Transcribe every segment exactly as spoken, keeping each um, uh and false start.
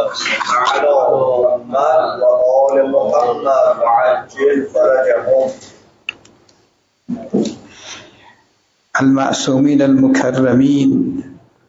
على محمد وآل محمد وعجل فرجهم. المعصومين المكرمين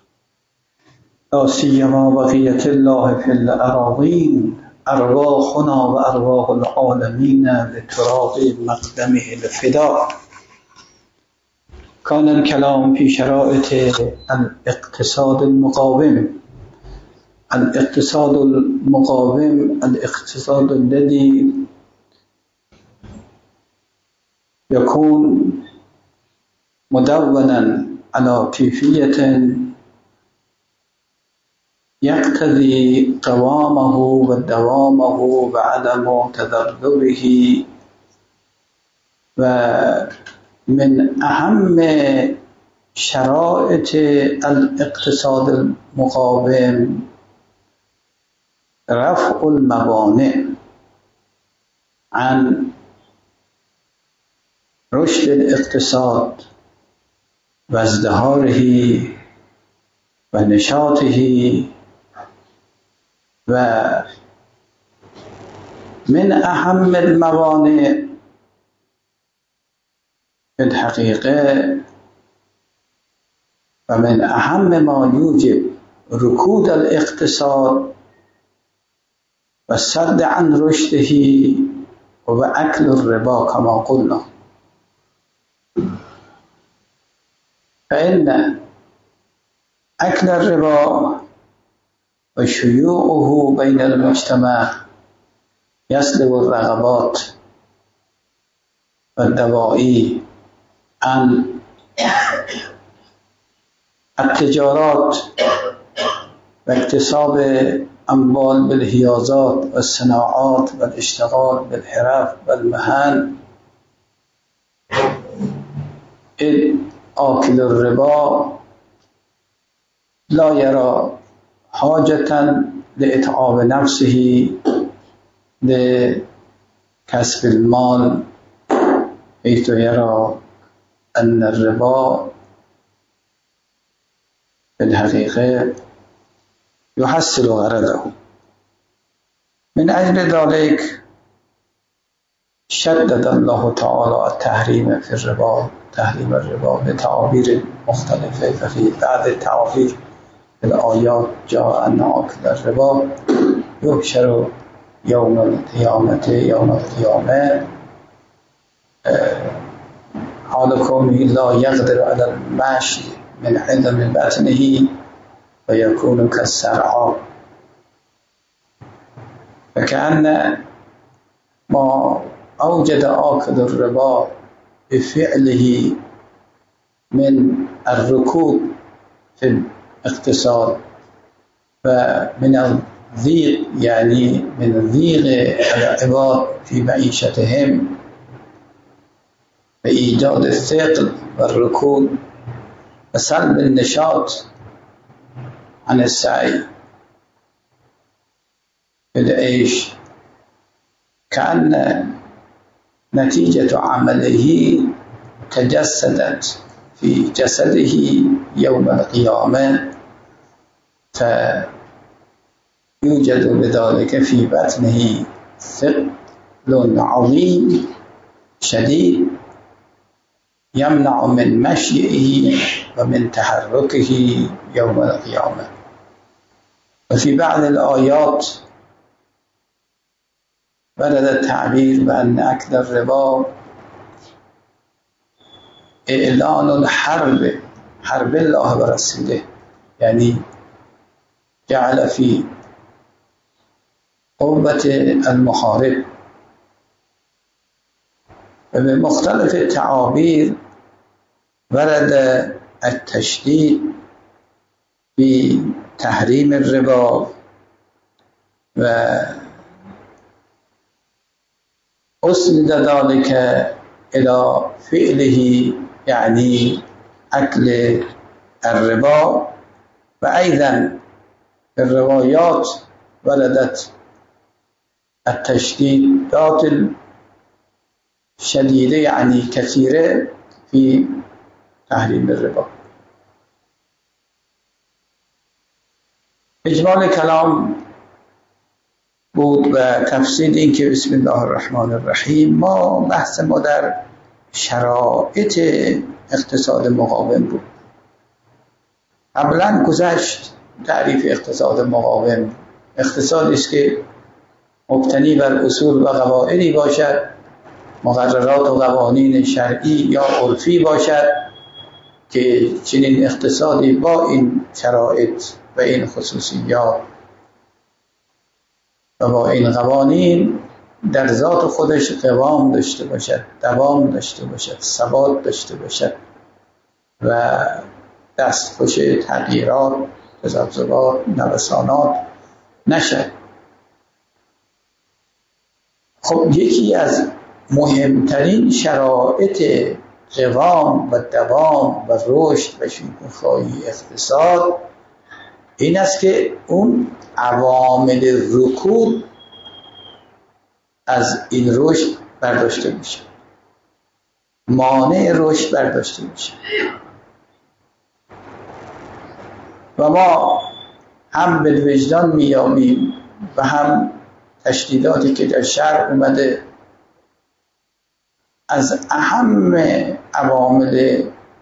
لا سيما بقية الله في الأراضين أرواحنا وأرواح العالمين لتراب مقدمه الفداء. كان الكلام في شرائط الاقتصاد المقاوم. الاقتصاد المقاوم الاقتصاد الذي يكون مدونا على كيفية يقتضي قوامه ودوامه وعدم تذبذبه. ومن أهم شرائط الاقتصاد المقاوم رفع الموانع عن رشد الاقتصاد وازدهاره ونشاطه. ومن أهم الموانع في الحقيقة ومن أهم ما يوجب ركود الاقتصاد والصد عن رشده هو أكل الربا كما قلنا. فإن أكل الربا وشيوعه بين المجتمع يسلب الرغبات والدواعي عن التجارات واكتساب أموال بالحيازات والصناعات والاشتغال بالحرف والمهن. إذ آكل الربا لا يرى حاجة لإتعاب نفسه لكسب المال، حيث يرى أن الربا في الحقيقة يحصل غرضه. من أجل ذلك شدد الله تعالى التحريم في الربا، تحريم الربا بتعابير مختلفة. ففي بعض التعابير في الآيات جاء أن آكل الربا يحشر يوم القيامة يوم القيامة حال كونه لا يقدر على المشي من عدم بطنه ويكون كالسرعى. فكأن ما أوجد آكل الربا بفعله من الركود في الاقتصاد ومن الضيق، يعني من ضيق العباد في معيشتهم وإيجاد الثقل والركود وسلب النشاط عن السعي في العيش، كأن نتيجة عمله تجسدت في جسده يوم القيامة، فيوجد بذلك في بطنه ثقل عظيم شديد يمنع من مشيه ومن تحركه يوم القيامة. وفي بعض الآيات ورد التعبير بأن أكل الربا إعلان الحرب، حرب الله ورسوله، يعني جعل في قوة المحارب. وبمختلف التعابير ورد التشديد في تحريم الربا وأسند ذلك إلى فعله، يعني أكل الربا. وأيضا في الروايات وردت التشديدات الشديدة يعني كثيرة في تحريم الربا. إجمال كلام بود و تفصیل این که بسم الله الرحمن الرحیم. ما بحث ما در شرایط اقتصاد مقاوم بود. قبلا گذشت تعریف اقتصاد مقاوم. اقتصادی است که مبتنی بر اصول و قواعدی باشد، مقررات و قوانین شرعی یا عرفی باشد که چنین اقتصادی با این شرایط و این خصوصیات و با این قوانین در ذات خودش قوام داشته باشد، دوام داشته باشد، ثبات داشته باشد و دستخوش تغییرات، تذبذبات، نوسانات نشد. خب یکی از مهمترین شرایط قوام و دوام و رشد و شکوفایی اقتصاد این است که اون عوامل رکود از این رشد برداشته میشه، مانع رشد برداشته میشه. و ما هم به وجدان میامیم و هم تشدیداتی که در شرع اومده از اهم عوامل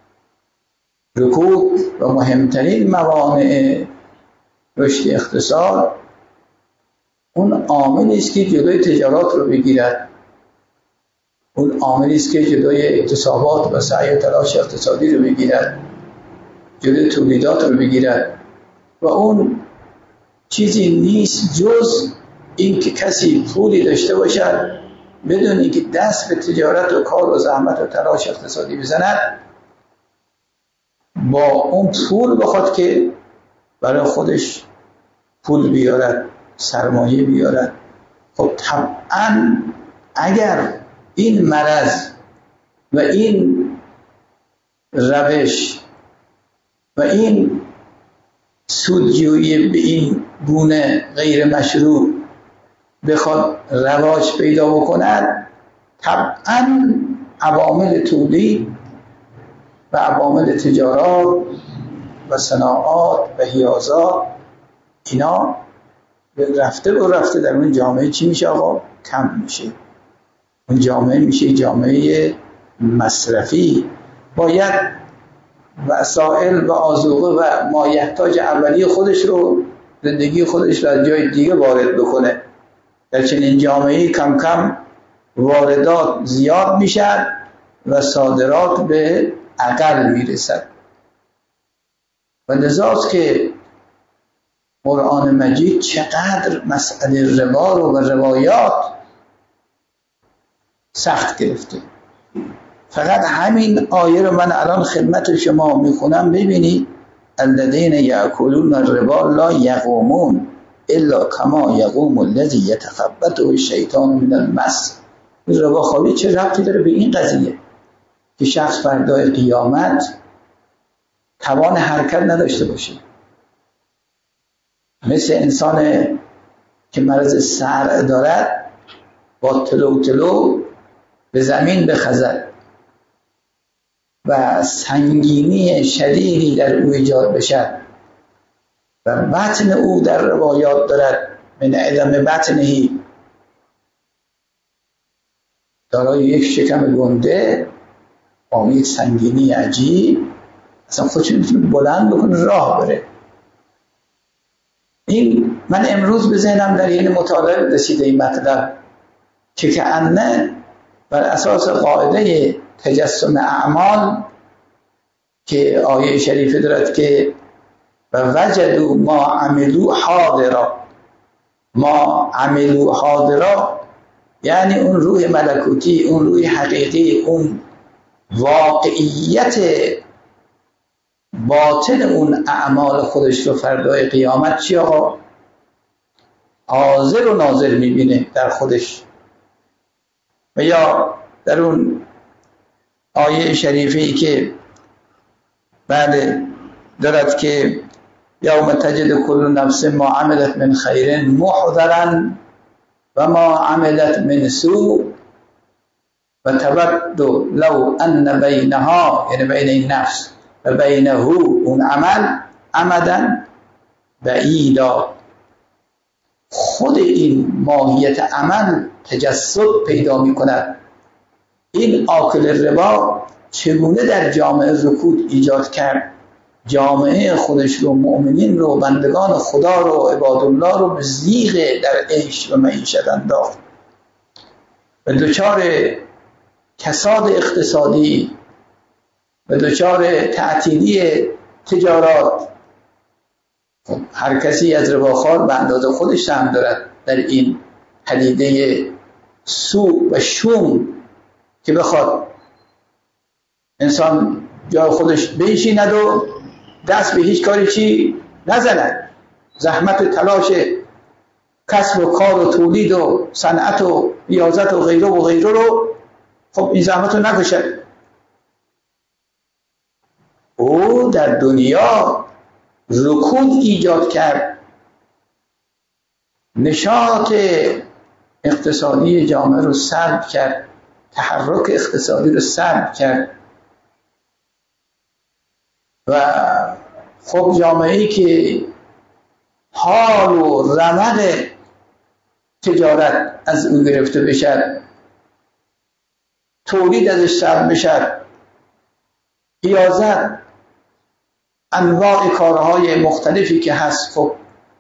رکود و مهمترین موانع رشد اقتصاد اون عاملی است که جلوی تجارت رو بگیرد، اون عاملی است که جلوی اکتسابات و سعی و تلاش اقتصادی رو بگیرد، جلوی تولیدات رو بگیرد و اون چیزی نیست جز این که کسی پولی داشته باشد بدون اینکه دست به تجارت و کار و زحمت و تلاش اقتصادی بزند، با اون پول بخواد که برای خودش پول بیارد، سرمایه بیارد. خب طبعا اگر این مرض و این روش و این سودجویی به این گونه غیر مشروع بخواد رواج پیدا بکند، طبعا عوامل تولید و عوامل تجارات و صناعات و حیازات اینا رفته و رفته در اون جامعه چی میشه آقا؟ کم میشه. اون جامعه میشه جامعه مصرفی. باید وسائل و آذوقه و مایحتاج اولیه خودش رو، زندگی خودش رو از جای دیگه وارد بکنه. در چنین جامعه کم کم واردات زیاد میشن و صادرات به اقل میرسد. و لذاست که قرآن مجید چقدر مسئله ربا رو و روایات سخت گرفته. فقط همین آیه رو من الان خدمت شما میخونم، ببینید الذین یأکلون الربا لا یقومون الا کما یقوم الذی یتخبطه الشیطان من المس. ربا خوابی چه ربطی داره به این قضیه که شخص فردای قیامت توان حرکت نداشته باشه، مثل انسان که مرض صرع دارد با تلو تلو به زمین بخزد و سنگینی شدیدی در او ایجاد بشد و بطن او در روایات دارد من عدم بطنهی، دارای یک شکم گنده با یک سنگینی عجیب، اصلا خودش میتونه بلند بکنه راه بره. این من امروز به ذهنم در این مطالعه رسیده این مطلب که کأنه بر اساس قاعده تجسم اعمال که آیه شریفه دارد که و وجدوا ما عملوا حاضرا، ما عملوا حاضرا یعنی اون روح ملکوتی، اون روح حقیقی، اون واقعیت باطن اون اعمال خودش رو فردای قیامت چی آقا؟ حاضر و ناظر میبینه در خودش. و یا در اون آیه شریفی که بعد دارد که یوم تجد کل نفس ما عملت من خیر محضرا و ما عملت من سوء و تود لو ان بینها، یعنی بین این نفس و بینه اون عمل، عمدن بعیدا، خود این ماهیت عمل تجسد پیدا می کند. این آکل ربا چگونه در جامعه رکود ایجاد کرد؟ جامعه خودش رو، مؤمنین رو، بندگان خدا رو، عبادالله رو به زیغ در عیش و معیشت انداخت و دچار کساد اقتصادی و دچار تعطیلی تجارات. خب هر کسی از رباخوار به اندازه خودش سهم دارد در این پدیده سوء و شوم که بخواد انسان جای خودش بنشیند و دست به هیچ کاری چی نزند، زحمت و تلاش کسب و کار و تولید و صنعت و ریاضت و غیره و غیره رو خب این زحمت رو نکشد. او در دنیا رکود ایجاد کرد، نشاط اقتصادی جامعه رو سلب کرد، تحرک اقتصادی رو سلب کرد و خب جامعه‌ای که حال و رمق تجارت از اون گرفته بشد، تولید ازش سلب بشد، ریاضت، انواع کارهای مختلفی که هست خب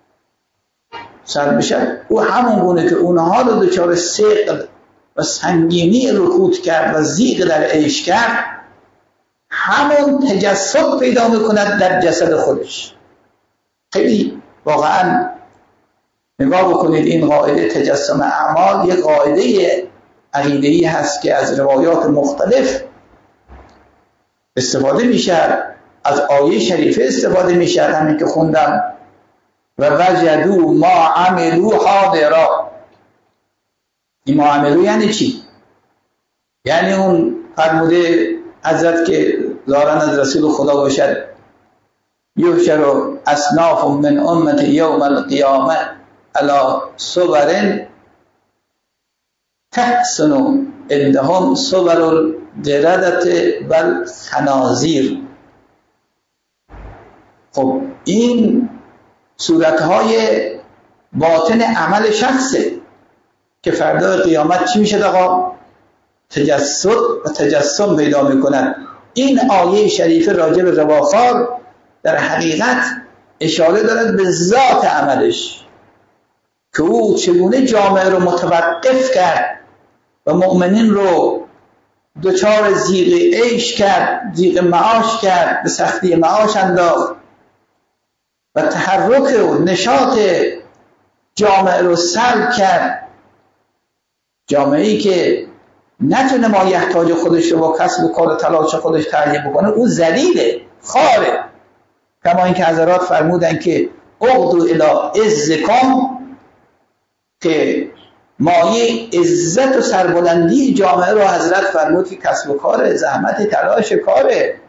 سلب بشد، او همون گونه که اونها رو دچار ثقل و سنگینی رکود کرد و زیغ در عیش کرد، همون تجسد پیدا میکند در جسد خودش. خیلی واقعا نگاه بکنید، این قاعده تجسم اعمال یک قاعده عقیده‌ای هست که از روایات مختلف استفاده میشه، از آیه شریفه استفاده میشه، همین که خوندم و وجدوا ما عملوا حاضرا. این ما عملوا یعنی چی؟ یعنی اون فرموده حضرت که زارن از رسول خدا باشد یحشر اصناف من امت یوم القیامه علی صبر تحسن عندهم صبر القردة والخنازیر. خب این صورتهای باطن عمل شخصه که فردا قیامت چی میشه آقا؟ تجسد و تجسم پیدا میکنن. این آیه شریفه راجع به رباخوار در حقیقت اشاره دارد به ذات عملش که او چگونه جامعه رو متوقف کرد و مؤمنین رو دچار زیغ عیش کرد، زیغ معاش کرد، به سختی معاش انداخت و تحرک و نشاط جامعه رو سلب کرد. جامعه‌ای که نتونه مایحتاج خودش رو با کسب و کار و تلاش خودش تهیه بکنه، او ذلیله، خاره. کما اینکه حضرات فرمودن که اغدوا الی عزکم، که مایه عزت و سربلندی جامعه رو حضرت فرمود که کسب و کار، زحمت، تلاش کاره.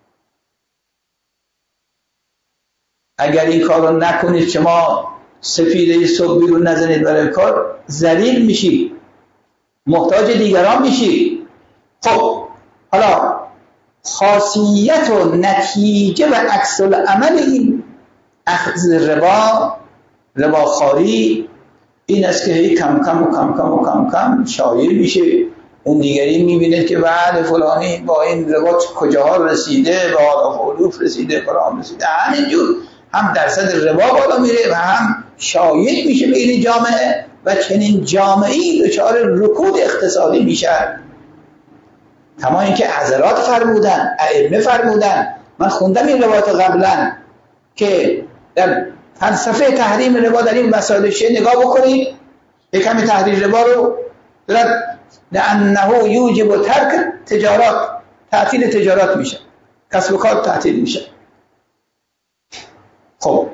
اگر این کار رو نکنید، شما سفیده صبح بیرون نزنید برای کار، ذلیل میشی، محتاج دیگران میشی. خب حالا خاصیت و نتیجه و عکس العمل این اخذ ربا، رباخواری، این است که هی کم کم و کم کم و کم کم شایع میشه. اون دیگری میبینه که بعد فلانی با این ربا کجاها رسیده، به آلاف و علوف رسیده، فلان رسیده، همینجور هم درصد ربا بالا میره و هم شایع میشه به این جامعه و چنین جامعه‌ای دچار رکود اقتصادی میشه. تمام این که حضرات فرمودن، ائمه فرمودن، من خوندم این روایت قبلا که در فلسفه تحریم ربا در این مسائل چیه، نگاه بکنید. یکم تحریم ربا رو دارد لانه یوجب ترک تجارات، تعطیل تجارات میشه، کسب و کار تعطیل میشه. خب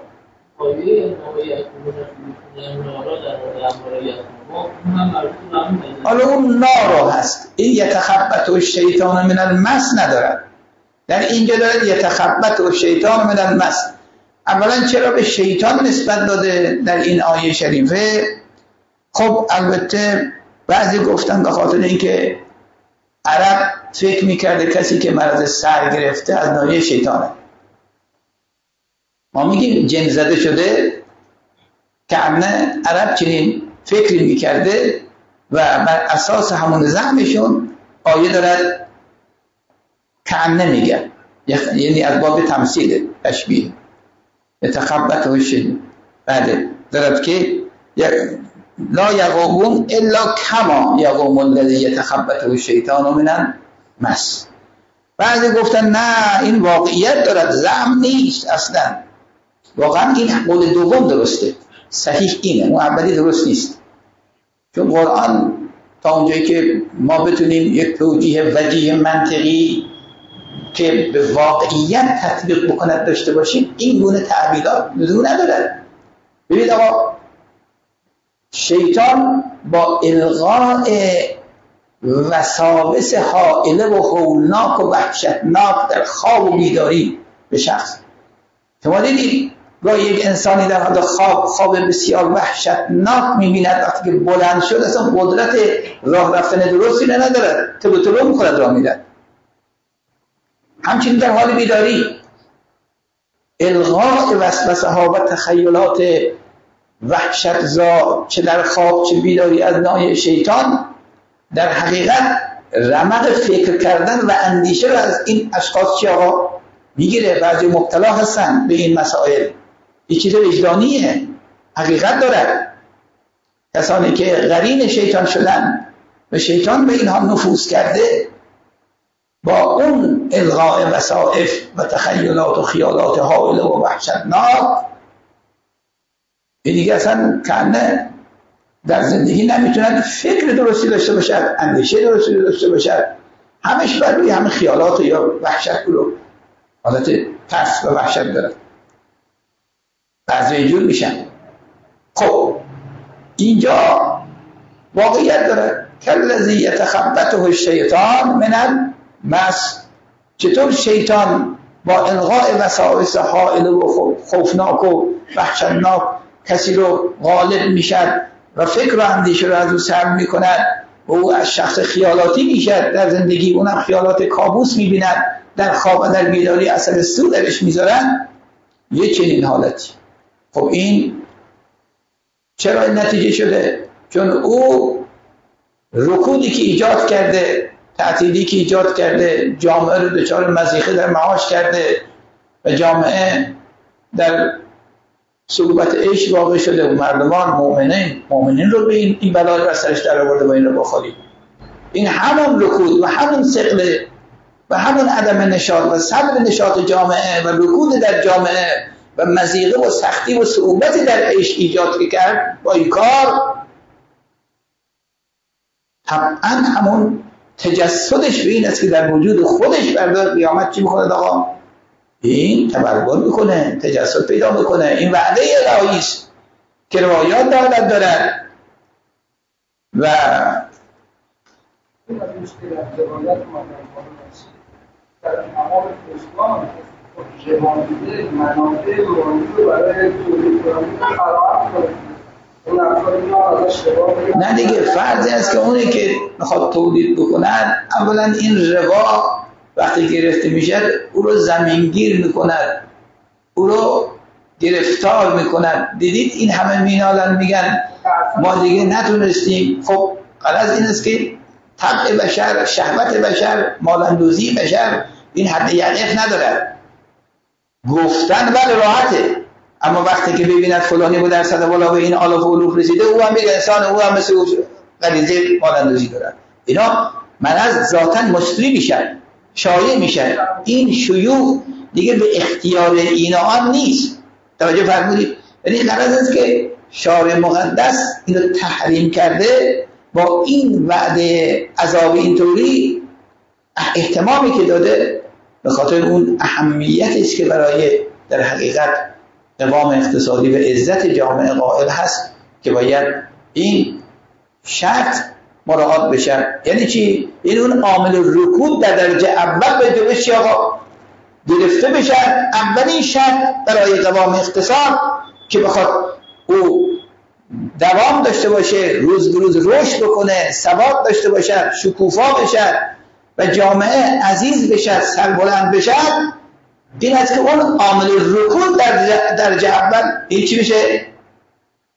حالا اون نارو هست، این یتخبط و شیطان من المس ندارد. در اینجا دارد یتخبط و شیطان من المس. اولا چرا به شیطان نسبت داده در این آیه شریفه؟ خب البته بعضی گفتن به خاطر اینکه عرب فکر میکرده کسی که مرض سر گرفته از ناحیه شیطانه. ما میگیم جن زده شده، کنه عرب چنین فکری میکرده و بر اساس همون زعمشون آیه دارد کنه میگه، یعنی از باب تمثیل تشبیه تخبطه شد بعد دارد که لا یقومون الا کما یقوم الذی یتخبطه الشیطان من المس. بعضی گفتن نه این واقعیت دارد، زعم نیست اصلا. واقعا این قول دوم درسته، صحیح اینه، اون اولی درست نیست. چون قرآن تا اونجایی که ما بتونیم یک توجیه وجیه منطقی که به واقعیت تطبیق بکند داشته باشیم، این گونه تعبیرات لزوم ندارد. ببینید آقا، شیطان با الغاء وساوس حائله و هولناک و وحشتناک در خواب و بیداری به شخص، شما دیدید گاهی یک انسانی در حال خواب خواب بسیار وحشتناک می‌بیند، وقتی که بلند شد اصلا قدرت راه رفتن درستی ندارد، تلو تلو می‌خورد راه میرد. همچنین در حال بیداری الغاء وسوسه ها و تخیلات وحشتزا چه در خواب چه بیداری از ناحیه شیطان در حقیقت رمق فکر کردن و اندیشه رو از این اشخاص چی آقا میگیره. بعضی مبتلا هستن به این مسائل، این چیز وجدانیه، حقیقت دارد. کسانی که قرین شیطان شدن و شیطان به اینها نفوذ کرده با اون الغاء وسائف و تخیلات و خیالات حائله و وحشتناک، این دیگه اصلا کنه در زندگی نمیتونن فکر درستی داشته باشد، اندیشه درستی داشته باشد، همش بر روی همه خیالات یا وحشت رو حالت ترس و وحشت دارد. بعضی اینجور میشن. خب اینجا واقعیت داره کالذی یتخبطه الشیطان من المس. چطور شیطان با الغاء وساوس حائله و خوفناک و وحشتناک کسی رو غالب میشد و فکر و اندیشه رو از او سلب میکند و او از شخص خیالاتی میشد در زندگی، اونم خیالات کابوس میبیند، در خواب و در بیداری اثر سو درش میذارن، یه چنین حالتی. خب این چرا این نتیجه شده؟ چون او رکودی که ایجاد کرده، تعطیلی که ایجاد کرده، جامعه رو دچار مضیقه در معاش کرده و جامعه در صعوبت عیش واقع شده و مردمان مؤمنین مؤمنین رو به این, این بلای بر سرش در آورده و این رو بخوری. این همون رکود و همون ثقل و همون عدم نشاط و صبر نشاط جامعه و رکود در جامعه و مضیقه و سختی و صعوبت در عیش ایجاد کرد با این کار، طبعا همون تجسدش به این است که در وجود خودش بردار قیامت چی میکنه آقا؟ این تبرگر میکنه، تجسد پیدا میکنه. این وعده الهی است که روایات دارد دارد و نه دیگه فرضی است که اونی که میخواد تولید بکنن اولا این روا وقتی گرفته میشه او رو زمینگیر میکند، او رو گرفتار میکند. دیدید این همه مینالن میگن ما دیگه نتونستیم. خب غرض این است که طبع بشر، شهوت بشر، مالندوزی بشر این حد یقف نداره. گفتن بله راحته، اما وقتی که ببیند فلانی با درصد بالا به این آلاف و علوف رسیده، او هم میگه انسان، او هم مثل غریزه مالندوزی داره. اینا مرض ذاتاً مستری میشن، شایع میشن. این شیوع دیگه به اختیار اینا هم نیست. توجه فرمودید؟ یعنی غرض است که شارع مقدس اینو تحریم کرده با این وعده عذاب اینطوری اهتمامی که داده به خاطر اون اهمیتی است که برای در حقیقت قوام اقتصادی و عزت جامعه قائل هست که باید این شرط مراعات بشه. یعنی چی؟ این اون عامل رکود در درجه اول به جلوش چی آقا؟ گرفته بشه. اولین شرط برای قوام اقتصاد که بخواد او دوام داشته باشه، روز به روز رشد بکنه، ثبات داشته باشه، شکوفا بشه و جامعه عزیز بشه، سربلند بشه، این است که اون عامل رکود در درجه اول این چی بشه؟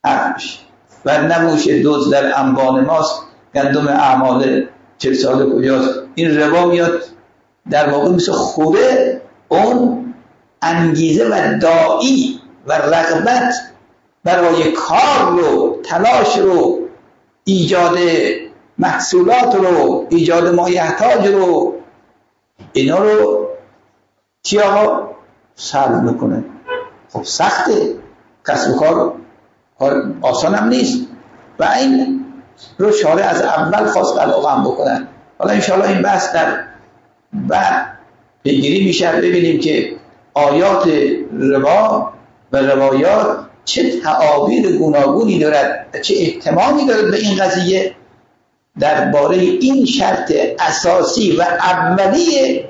حق میشه و نموش دوز در انبان ماست، گندم اعمال چل سال کجاست. این ربا میاد در واقع مثل خوره اون انگیزه و داعی و رغبت برای کار رو، تلاش رو، ایجاد محصولات رو، ایجاد مایحتاج رو، اینا رو چی آقا سلب میکنه. خب سخته، کسب و کار آسان هم نیست و این رو شارع از اول خواست قلقم بکنن. حالا انشاءالله این بحث در بعد پیگیری میشه، ببینیم که آیات ربا و روایات چه تعابیر گوناگونی دارد و چه احتمالی دارد به این قضیه درباره این شرط اساسی و اولیه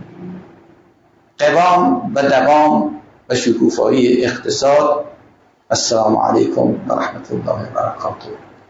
قوام و دوام و شکوفایی اقتصاد. السلام علیکم و رحمت الله و برکاته.